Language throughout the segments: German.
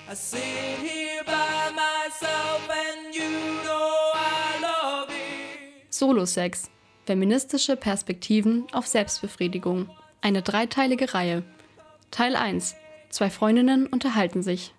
I sit here by myself and you know I love it. Solo-Sex. Feministische Perspektiven auf Selbstbefriedigung. Eine dreiteilige Reihe. Teil 1. 2 Freundinnen unterhalten sich.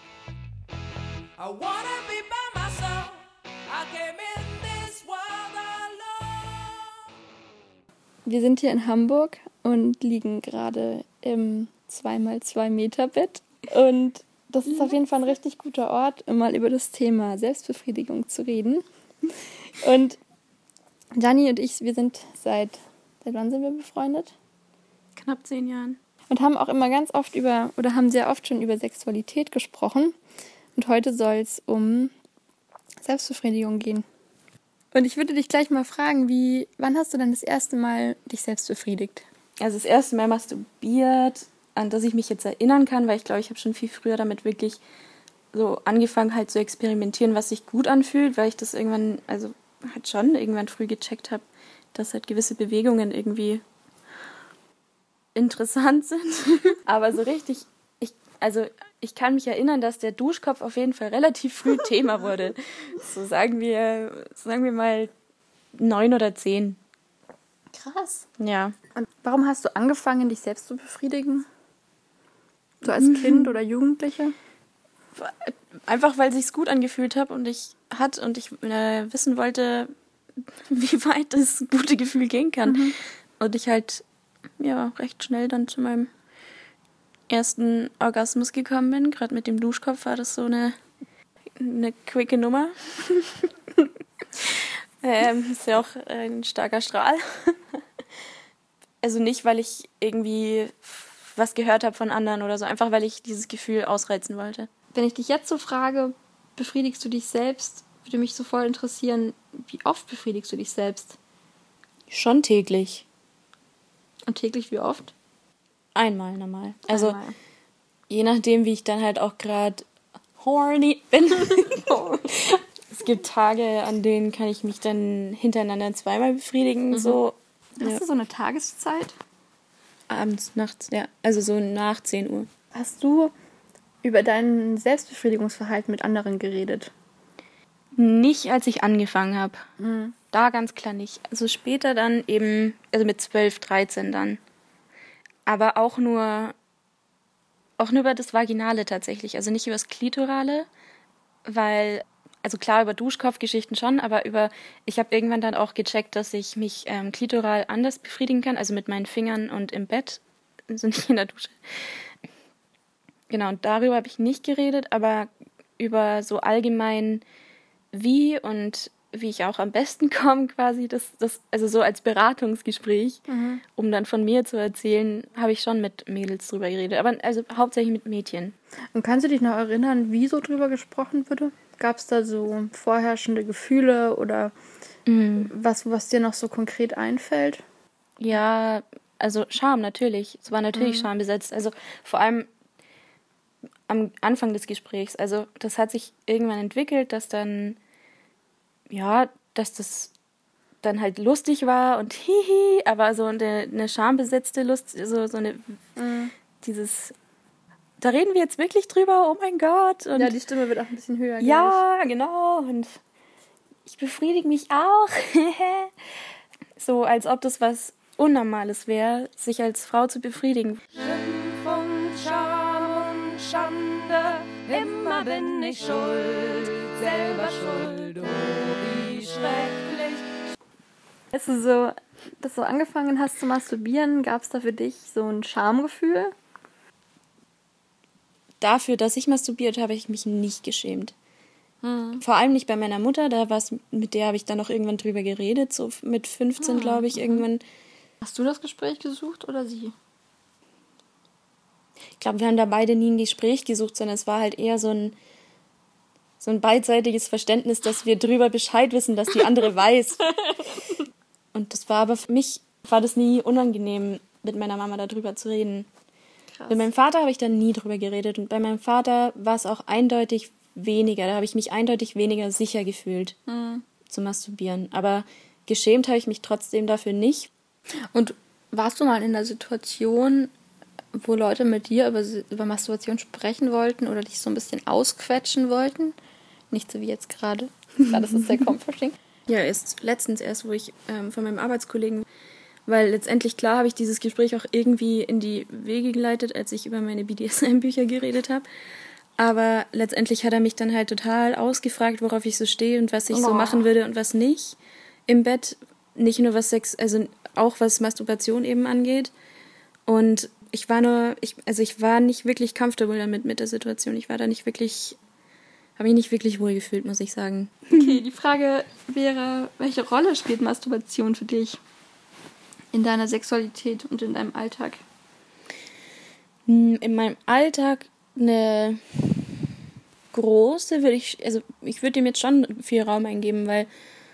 I wanna be by myself. I came in this world alone. Wir sind hier in Hamburg und liegen gerade im 2x2 Meter Bett. Und das ist auf jeden Fall ein richtig guter Ort, um mal über das Thema Selbstbefriedigung zu reden. Und Gianni und ich, wir sind seit wann sind wir befreundet? Knapp 10 Jahren. Und haben auch immer ganz oft haben sehr oft schon über Sexualität gesprochen. Und heute soll es um Selbstbefriedigung gehen. Und ich würde dich gleich mal fragen, wann hast du denn das erste Mal dich selbst befriedigt? Also das erste Mal masturbiert, an das ich mich jetzt erinnern kann, weil ich glaube, ich habe schon viel früher damit wirklich so angefangen halt zu experimentieren, was sich gut anfühlt, weil ich das irgendwann früh gecheckt habe, dass halt gewisse Bewegungen irgendwie interessant sind. Aber so richtig, ich kann mich erinnern, dass der Duschkopf auf jeden Fall relativ früh Thema wurde. So sagen wir mal 9 oder 10. Krass. Ja. Und warum hast du angefangen, dich selbst zu befriedigen? So als Kind oder Jugendliche? Einfach, weil es sich gut angefühlt hat und ich wissen wollte, wie weit das gute Gefühl gehen kann. Mhm. Und ich halt recht schnell dann zu meinem ersten Orgasmus gekommen bin. Gerade mit dem Duschkopf war das so eine quicke Nummer. Ist ja auch ein starker Strahl. Also nicht, weil ich irgendwie was gehört habe von anderen oder so, einfach weil ich dieses Gefühl ausreizen wollte. Wenn ich dich jetzt so frage, befriedigst du dich selbst, würde mich so voll interessieren, wie oft befriedigst du dich selbst? Schon täglich. Und täglich wie oft? Einmal normal. Also je nachdem, wie ich dann halt auch gerade horny bin. Es gibt Tage, an denen kann ich mich dann hintereinander zweimal befriedigen. Mhm. So. Hast du so eine Tageszeit? Abends, nachts, ja. Also so nach 10 Uhr. Hast du über dein Selbstbefriedigungsverhalten mit anderen geredet? Nicht, als ich angefangen habe. Mhm. Da ganz klar nicht. Also später dann eben, also mit 12, 13 dann. Aber auch nur über das Vaginale tatsächlich. Also nicht über das Klitorale, weil, also klar über Duschkopfgeschichten schon, aber ich habe irgendwann dann auch gecheckt, dass ich mich klitoral anders befriedigen kann, also mit meinen Fingern und im Bett, also nicht in der Dusche. Genau, und darüber habe ich nicht geredet, aber über so allgemein wie ich auch am besten komme quasi, das also so als Beratungsgespräch, um dann von mir zu erzählen, habe ich schon mit Mädels drüber geredet, aber also hauptsächlich mit Mädchen. Und kannst du dich noch erinnern, wie so drüber gesprochen wurde? Gab es da so vorherrschende Gefühle oder was dir noch so konkret einfällt? Ja, also Scham natürlich. Es war natürlich schambesetzt. Also vor allem am Anfang des Gesprächs. Also das hat sich irgendwann entwickelt, dass das dann halt lustig war und hihi, aber so eine schambesetzte Lust, so eine dieses, da reden wir jetzt wirklich drüber, oh mein Gott. Und ja, die Stimme wird auch ein bisschen höher. Ja, genau. Und ich befriedige mich auch. So, als ob das was Unnormales wäre, sich als Frau zu befriedigen. Schimpf und Scham und Schande, immer bin ich schuld, selber schuld, oh wie schrecklich. Als du so angefangen hast zu masturbieren, gab es da für dich so ein Schamgefühl? Dafür, dass ich masturbiert habe, ich mich nicht geschämt. Vor allem nicht bei meiner Mutter, mit der habe ich dann noch irgendwann drüber geredet, so mit 15, glaube ich, irgendwann. Hast du das Gespräch gesucht oder sie? Ich glaube, wir haben da beide nie ein Gespräch gesucht, sondern es war halt eher so ein beidseitiges Verständnis, dass wir drüber Bescheid wissen, dass die andere weiß. Und das war aber für mich, war das nie unangenehm, mit meiner Mama darüber zu reden. Krass. Mit meinem Vater habe ich dann nie drüber geredet und bei meinem Vater war es auch eindeutig weniger, da habe ich mich eindeutig weniger sicher gefühlt zu masturbieren. Aber geschämt habe ich mich trotzdem dafür nicht. Und warst du mal in der Situation, wo Leute mit dir über Masturbation sprechen wollten oder dich so ein bisschen ausquetschen wollten? Nicht so wie jetzt gerade. Das ist sehr comforting. Ja, letztens erst, wo ich von meinem Arbeitskollegen, weil letztendlich, klar, habe ich dieses Gespräch auch irgendwie in die Wege geleitet, als ich über meine BDSM-Bücher geredet habe. Aber letztendlich hat er mich dann halt total ausgefragt, worauf ich so stehe und was ich so machen würde und was nicht im Bett. Nicht nur was also auch was Masturbation eben angeht. Und ich war nicht wirklich comfortable damit mit der Situation. Ich war da nicht wirklich, habe mich nicht wirklich wohl gefühlt, muss ich sagen. Okay, die Frage wäre, welche Rolle spielt Masturbation für dich in deiner Sexualität und in deinem Alltag? In meinem Alltag eine große, ich würde dem jetzt schon viel Raum geben, weil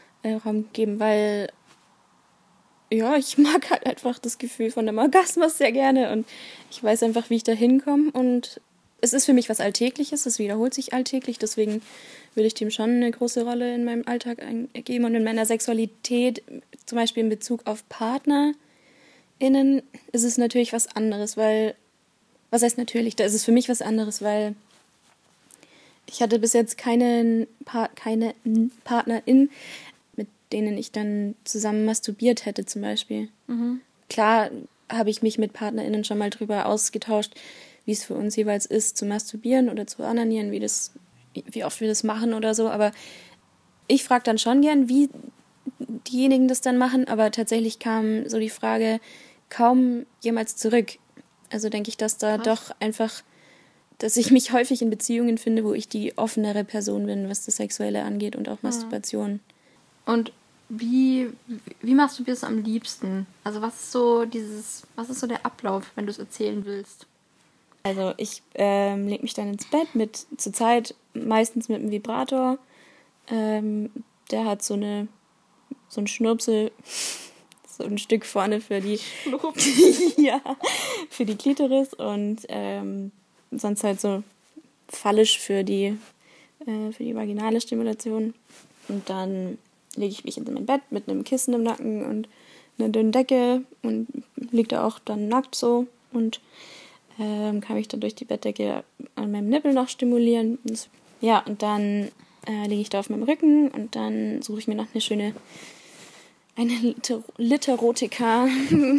ja, ich mag halt einfach das Gefühl von einem Orgasmus sehr gerne und ich weiß einfach, wie ich da hinkomme und es ist für mich was Alltägliches, es wiederholt sich alltäglich, deswegen würde ich dem schon eine große Rolle in meinem Alltag geben und in meiner Sexualität, zum Beispiel in Bezug auf PartnerInnen, ist es natürlich was anderes, weil, was heißt natürlich, da ist es für mich was anderes, weil ich hatte bis jetzt keine PartnerIn, mit denen ich dann zusammen masturbiert hätte zum Beispiel. Mhm. Klar habe ich mich mit PartnerInnen schon mal drüber ausgetauscht, wie es für uns jeweils ist, zu masturbieren oder zu onanieren, wie oft wir das machen oder so. Aber ich frage dann schon gern, wie diejenigen das dann machen. Aber tatsächlich kam so die Frage kaum jemals zurück. Also denke ich, dass da doch einfach, dass ich mich häufig in Beziehungen finde, wo ich die offenere Person bin, was das Sexuelle angeht und auch Masturbation. Und wie masturbierst du am liebsten? Also was ist so der Ablauf, wenn du es erzählen willst? Also ich lege mich dann ins Bett zurzeit meistens mit einem Vibrator. Der hat so ein Schnurpsel, so ein Stück vorne für die ja, für die Klitoris und sonst halt so phallisch für die vaginale Stimulation. Und dann lege ich mich in mein Bett mit einem Kissen im Nacken und einer dünnen Decke und liege da auch dann nackt so und kann mich dann durch die Bettdecke an meinem Nippel noch stimulieren. Ja, und dann liege ich da auf meinem Rücken und dann suche ich mir noch eine Literotika,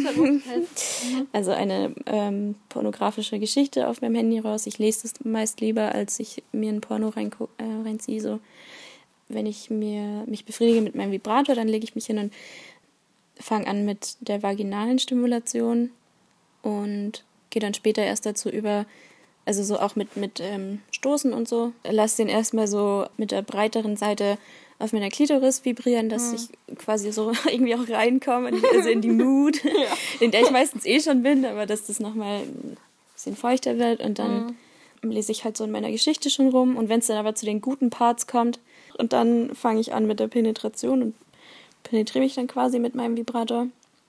also eine pornografische Geschichte auf meinem Handy raus. Ich lese das meist lieber, als ich mir ein Porno reinziehe. So. Wenn ich mich befriedige mit meinem Vibrator, dann lege ich mich hin und fange an mit der vaginalen Stimulation und gehe dann später erst dazu über, also so auch mit Stoßen und so. Lass den erstmal so mit der breiteren Seite auf meiner Klitoris vibrieren, dass ich quasi so irgendwie auch reinkomme, also in die Mood, in der ich meistens schon bin, aber dass das nochmal ein bisschen feuchter wird und dann lese ich halt so in meiner Geschichte schon rum und wenn es dann aber zu den guten Parts kommt und dann fange ich an mit der Penetration und penetriere mich dann quasi mit meinem Vibrator.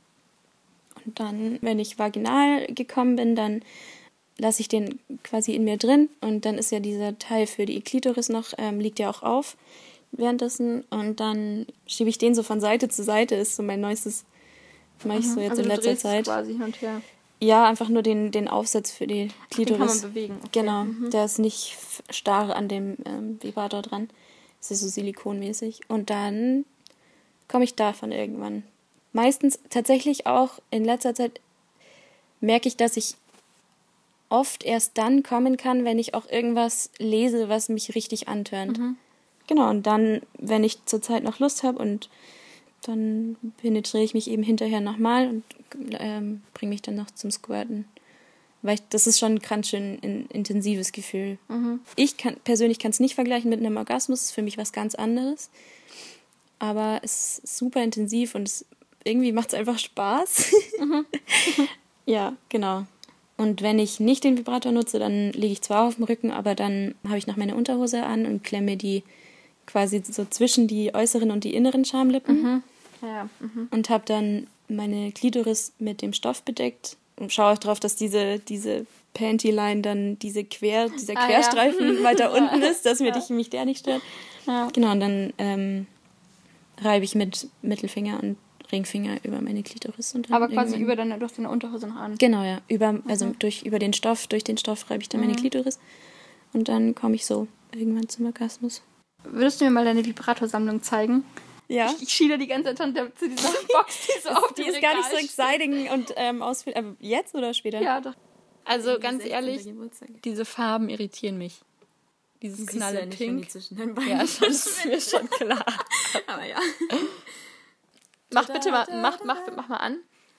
Und dann, wenn ich vaginal gekommen bin, dann lasse ich den quasi in mir drin und dann ist ja dieser Teil für die Klitoris noch, liegt ja auch auf währenddessen und dann schiebe ich den so von Seite zu Seite, ist so mein neuestes, mache ich so jetzt also in letzter Zeit. Quasi hin und her. Ja, einfach nur den Aufsatz für die Klitoris. Den kann man bewegen. Okay. Genau, der ist nicht starr an dem Vibrator dran. Das ist so silikonmäßig. Und dann komme ich davon irgendwann. Meistens tatsächlich auch in letzter Zeit merke ich, dass ich oft erst dann kommen kann, wenn ich auch irgendwas lese, was mich richtig antörnt. Genau, und dann, wenn ich zurzeit noch Lust habe und dann penetriere ich mich eben hinterher nochmal und bringe mich dann noch zum Squirten. Weil das ist schon ein ganz schön intensives Gefühl. Ich persönlich kann es nicht vergleichen mit einem Orgasmus, das ist für mich was ganz anderes. Aber es ist super intensiv und irgendwie macht es einfach Spaß. Ja, genau. Und wenn ich nicht den Vibrator nutze, dann liege ich zwar auf dem Rücken, aber dann habe ich noch meine Unterhose an und klemme die quasi so zwischen die äußeren und die inneren Schamlippen. Und habe dann meine Klitoris mit dem Stoff bedeckt und schaue auch drauf, dass diese Panty-Line dann dieser Querstreifen weiter unten ist, dass mich der nicht stört. Ja. Genau, und dann reibe ich mit Mittelfinger und Ringfinger über meine Klitoris. Und dann Aber quasi irgendwann- du hast deine Unterhose noch an. Genau, ja. Durch den Stoff reibe ich dann meine Klitoris. Und dann komme ich so irgendwann zum Orgasmus. Würdest du mir mal deine Vibratorsammlung zeigen? Ja. Ich schiele die ganze Zeit zu dieser Box, die so auf Die dem ist gar nicht so Regal exciting und ausführlich. Aber jetzt oder später? steht. Ja, doch. Also ganz 16. ehrlich, Geburtstag. diese Farben irritieren mich. Dieses knalle Pink. zwischen den Beinen. Ja, das ist mir schon klar. Aber ja. Mach bitte mal, mach mal an.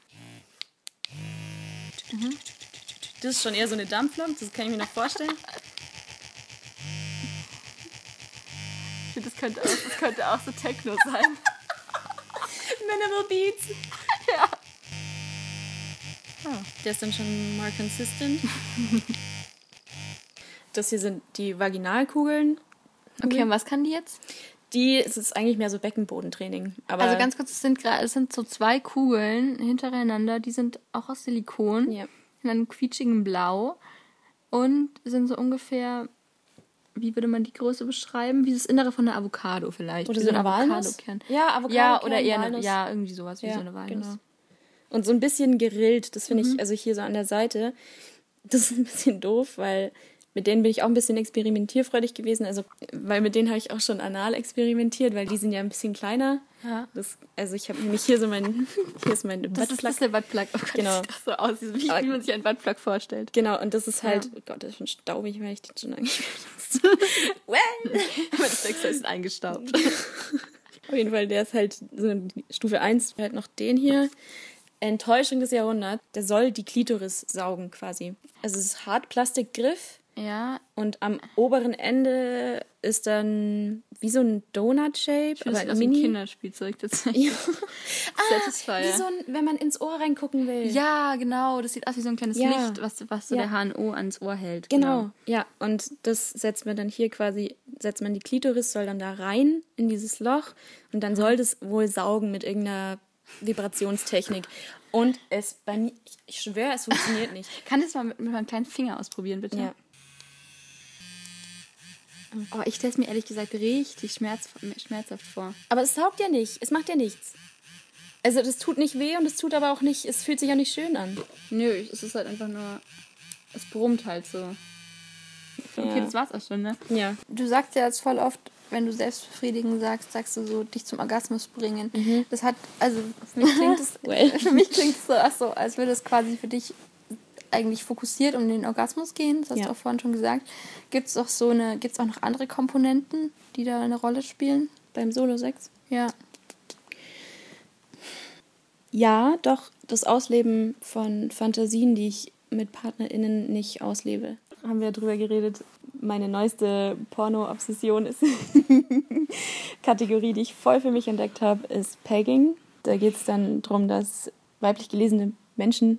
Das ist schon eher so eine Dampflok, das kann ich mir noch vorstellen. Ich finde, das könnte auch so Techno sein. Minimal Beats. Ja. Der ist dann schon more consistent. Das hier sind die Vaginalkugeln. Okay, und was kann die jetzt? Es ist eigentlich mehr so Beckenbodentraining. Aber Also ganz kurz, es sind so 2 Kugeln hintereinander, die sind auch aus Silikon, Ja. in einem quietschigen Blau und sind so ungefähr, wie würde man die Größe beschreiben? Wie das Innere von einer Avocado vielleicht. Oder wie so eine Walnuss? Avocado-Kern. Ja, Avocado. Ja, oder eher Walnuss. irgendwie sowas wie so eine Walnuss. Genau. Und so ein bisschen gerillt, das finde ich, also hier so an der Seite, das ist ein bisschen doof, weil mit denen bin ich auch ein bisschen experimentierfreudig gewesen, also weil mit denen habe ich auch schon anal experimentiert, weil die sind ja ein bisschen kleiner. Ja. Also ich habe nämlich hier ist mein Das ist der Buttplug. Oh Gott, Genau. sieht das so aus, wie man sich einen Buttplug vorstellt. Genau, und das ist halt, oh Gott, das ist schon staubig, weil ich den schon lange nicht benutzt. Well. Aber das Sextoy ist eingestaubt. Auf jeden Fall, der ist halt so Stufe 1, halt noch den hier. Enttäuschung des Jahrhunderts, der soll die Klitoris saugen quasi. Also es ist Hartplastikgriff Ja, und am oberen Ende ist dann wie so ein Donut-Shape, das sieht aber aus wie ein mini. Kinderspielzeug tatsächlich. Ja. Satisfier. Wie so ein, wenn man ins Ohr reingucken will. Ja, genau. Das sieht aus wie so ein kleines Ja. Licht, was so Ja. der HNO ans Ohr hält. Genau, ja. Und das setzt man dann hier quasi, setzt man die Klitoris, soll dann da rein in dieses Loch und dann soll das wohl saugen mit irgendeiner Vibrationstechnik. Und es bei mir, ich schwöre, es funktioniert nicht. Kann das mal mit meinem kleinen Finger ausprobieren, bitte? Ja. Oh, ich stelle es mir ehrlich gesagt richtig schmerzhaft vor. Aber es saugt ja nicht, es macht ja nichts. Also das tut nicht weh und es tut aber auch nicht, es fühlt sich auch nicht schön an. Nö, es ist halt einfach nur, es brummt halt so. Okay, Ja. das war's auch schon, ne? Ja. Du sagst ja jetzt voll oft, wenn du selbstbefriedigen sagst du so, dich zum Orgasmus bringen. Das hat, also für mich klingt es Well. für mich klingt es so, als würde es quasi für dich eigentlich fokussiert um den Orgasmus gehen. Das hast Ja. du auch vorhin schon gesagt. Gibt's auch noch andere Komponenten, die da eine Rolle spielen? Beim Solo-Sex? Ja. Ja, doch, das Ausleben von Fantasien, die ich mit PartnerInnen nicht auslebe. Haben wir drüber geredet. Meine neueste Porno-Obsession ist Kategorie, die ich voll für mich entdeckt habe, ist Pegging. Da geht es dann darum, dass männlich gelesene Menschen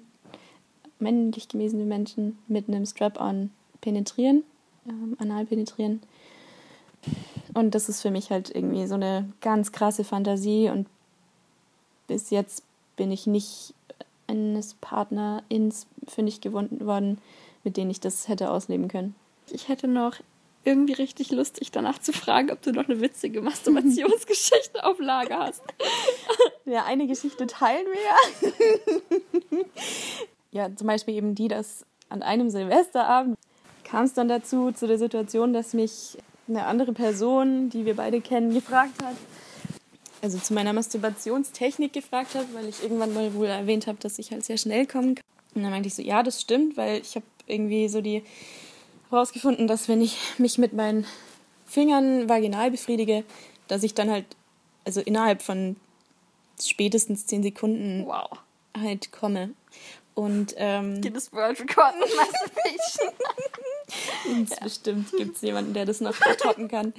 mit einem Strap-on penetrieren, anal penetrieren. Und das ist für mich halt irgendwie so eine ganz krasse Fantasie und bis jetzt bin ich nicht eines PartnerIns fündig geworden worden, mit denen ich das hätte ausleben können. Ich hätte noch irgendwie richtig lustig danach zu fragen, ob du noch eine witzige Masturbationsgeschichte auf Lager hast. Ja, eine Geschichte teilen wir ja. Ja, zum Beispiel eben die, dass an einem Silvesterabend kam es dann dazu, zu der Situation, dass mich eine andere Person, die wir beide kennen, gefragt hat, also zu meiner Masturbationstechnik gefragt hat, weil ich irgendwann mal wohl erwähnt habe, dass ich halt sehr schnell kommen kann. Und dann meinte ich so, ja, das stimmt, weil ich habe irgendwie so herausgefunden, dass wenn ich mich mit meinen Fingern vaginal befriedige, dass ich dann halt, also innerhalb von spätestens 10 Sekunden Wow. halt komme. Und Guinness World Record Masturbation. bestimmt gibt es jemanden, der das noch toppen kann.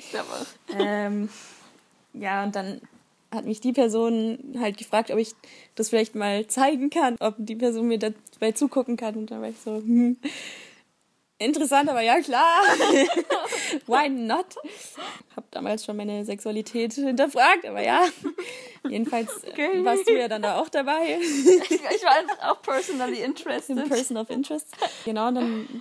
Ja, und dann hat mich die Person halt gefragt, ob ich das vielleicht mal zeigen kann, ob die Person mir dabei zugucken kann. Und dann war ich so, interessant, aber ja, klar. Why not? Hab damals schon meine Sexualität hinterfragt, aber ja. Jedenfalls warst du ja dann da auch dabei. Ich war einfach auch personally interested. Im Person of Interest. Genau, und dann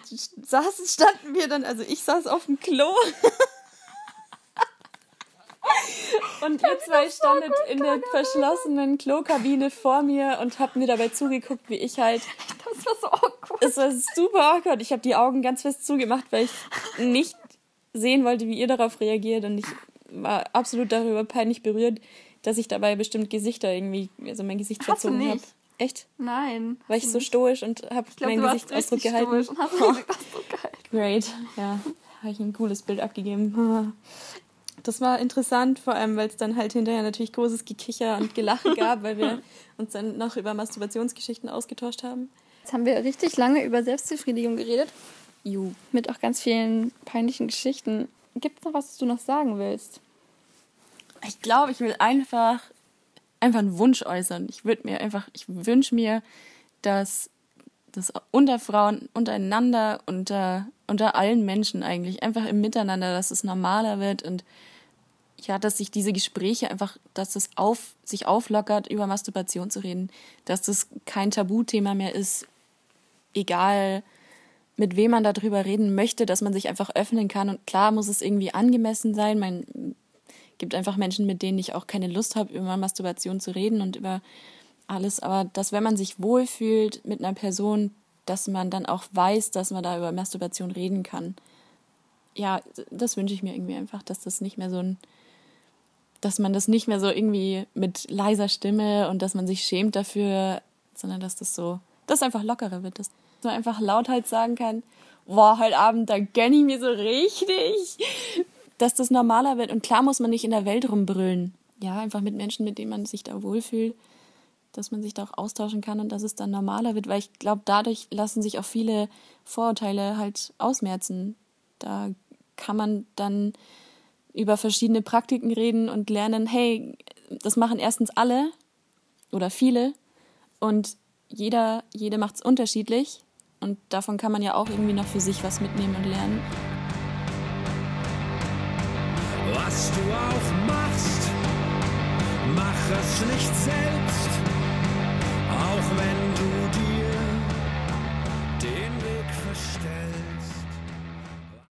standen wir dann, also ich saß auf dem Klo. Und ihr zwei standet in der verschlossenen Klokabine vor mir und habt mir dabei zugeguckt, wie ich halt... Das war so awkward. Es war super awkward. Ich habe die Augen ganz fest zugemacht, weil ich nicht sehen wollte, wie ihr darauf reagiert. Und ich war absolut darüber peinlich berührt, dass ich dabei bestimmt Gesichter irgendwie, also mein Gesicht Hast du verzogen habe. nicht? Echt? Nein. War ich so stoisch und habe meinen Gesichtsausdruck gehalten? Und hast den Gesichtsausdruck gehalten. Great, ja. Habe ich ein cooles Bild abgegeben. Das war interessant, vor allem, weil es dann halt hinterher natürlich großes Gekicher und Gelache gab, weil wir uns dann noch über Masturbationsgeschichten ausgetauscht haben. Jetzt haben wir richtig lange über Selbstbefriedigung geredet. Ju. Mit auch ganz vielen peinlichen Geschichten. Gibt es noch was du noch sagen willst? Ich glaube, ich will einfach einen Wunsch äußern. Ich wünsche mir, dass das unter Frauen, untereinander, unter allen Menschen eigentlich, einfach im Miteinander, dass es normaler wird und ja, dass sich diese Gespräche einfach, dass es sich auflockert, über Masturbation zu reden, dass das kein Tabuthema mehr ist, egal mit wem man darüber reden möchte, dass man sich einfach öffnen kann und klar muss es irgendwie angemessen sein. Gibt einfach Menschen, mit denen ich auch keine Lust habe, über Masturbation zu reden und über alles, aber dass, wenn man sich wohlfühlt mit einer Person, dass man dann auch weiß, dass man da über Masturbation reden kann. Ja, das wünsche ich mir irgendwie einfach, dass das nicht mehr dass man das nicht mehr so irgendwie mit leiser Stimme und dass man sich schämt dafür, sondern dass das einfach lockerer wird, dass man einfach lauthals sagen kann, boah, heute Abend, da gönn ich mir so richtig, dass das normaler wird. Und klar muss man nicht in der Welt rumbrüllen. Ja, einfach mit Menschen, mit denen man sich da wohlfühlt, dass man sich da auch austauschen kann und dass es dann normaler wird, weil ich glaube, dadurch lassen sich auch viele Vorurteile halt ausmerzen. Da kann man dann über verschiedene Praktiken reden und lernen, hey, das machen erstens alle oder viele und jede macht es unterschiedlich und davon kann man ja auch irgendwie noch für sich was mitnehmen und lernen. Was du auch machst, mach es nicht selbst, auch wenn